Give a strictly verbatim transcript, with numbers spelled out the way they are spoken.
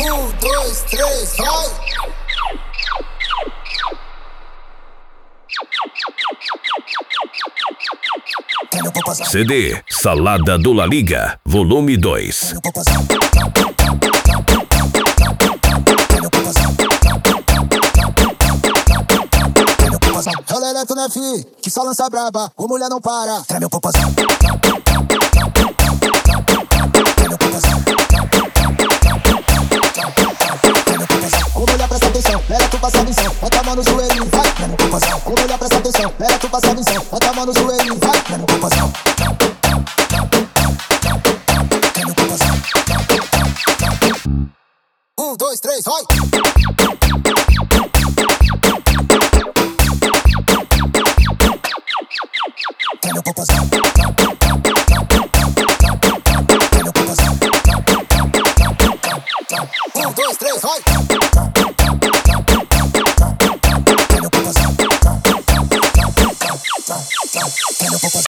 Um, dois, três, vai! C D Salada do La Liga, volume dois. É o Leleto, né, fi? Que só lança braba, o mulher não para. Treme o popozão. O mulher presta atenção, pega tu passa a visão. Vai tomar no joelho, vai, treme o popozão. O mulher presta atenção, pega tu passa a visão. Vai tomar no joelho, vai, treme o popozão. Treme o popozão. Um, dois, três, vai! Treme o popozão. Treme o popozão. Um, dois, três, vai!